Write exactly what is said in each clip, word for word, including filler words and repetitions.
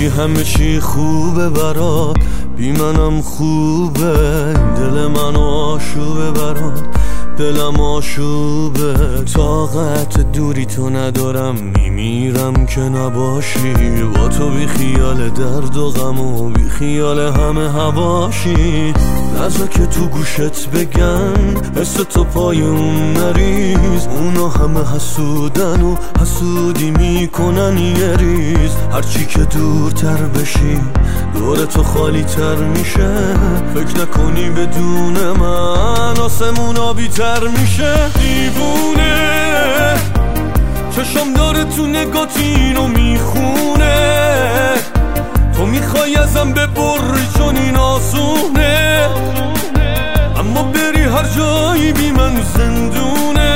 میگی همه چی خوبه برات، بی منم خوبه، دل من آشوبه برات، دلم آشوبه. طاقت دوری تو ندارم، میمیرم که نباشی، با تو بی خیال درد و غم و بی خیال همه هواشی. نذار که تو گوشت بگن حس تو پای اون نریز، اونا همه حسودن و حسودی میکنن یه ریز. هرچی که دورتر بشی دور تو خالی تر میشه، فکر نکنی بدون من آسمون آبی تر میشه. دیوونه چشم داره تو نگات اینو میخونه، تو میخوای ازم ببری چون این آسونه، اما بری هر جایی بی من زندونه.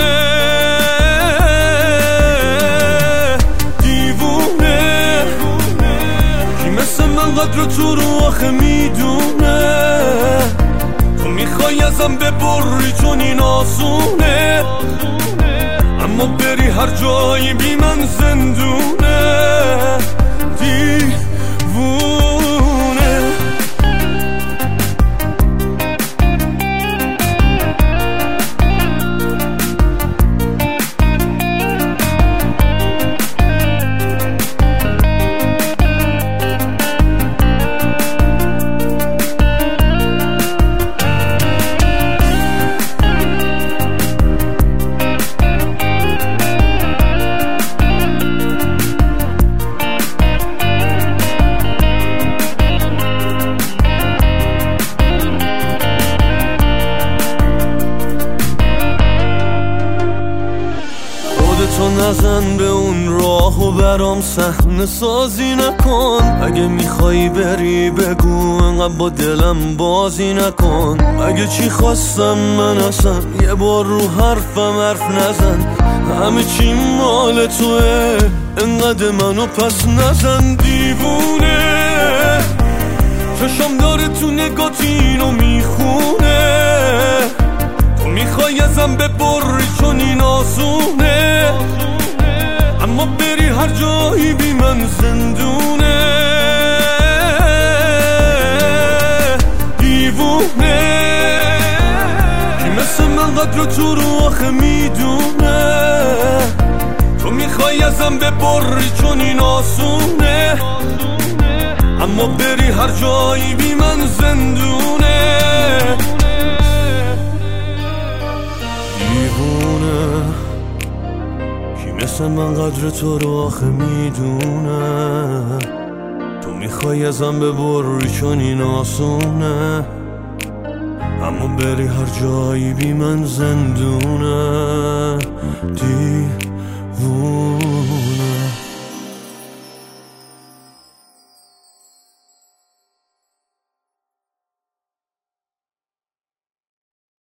دیوونه کی مثل من قدر تو رو آخه میدونه، تو میخوای ازم ببری چون این آسونه، اما بری هر جایی بی من زندونه. دیوونه تو نزن به اون راه و برام صحنه سازی نکن، اگه میخوایی بری بگو انقدر با دلم بازی نکن. اگه چی خواستم من اصلا یه بار رو حرفم حرف نزن، همه چی مال توه انقدر منو پس نزن. دیوونه چشم داره تو نگات اینو میخونه، تو میخوای ازم ببری چون این آسونه، اما بری هر جایی بی من زندونه. دیوونه کی مثل من قدر تو رو آخه میدونه، تو میخوای ازم ببری چون این آسونه، اما بری هر جایی بی من زندونه. دیوونه کی مثل من قدر تو رو آخه میدونه، تو میخوای ازم ببری چون این آسونه، اما بری هر جایی بی من زندونه. دی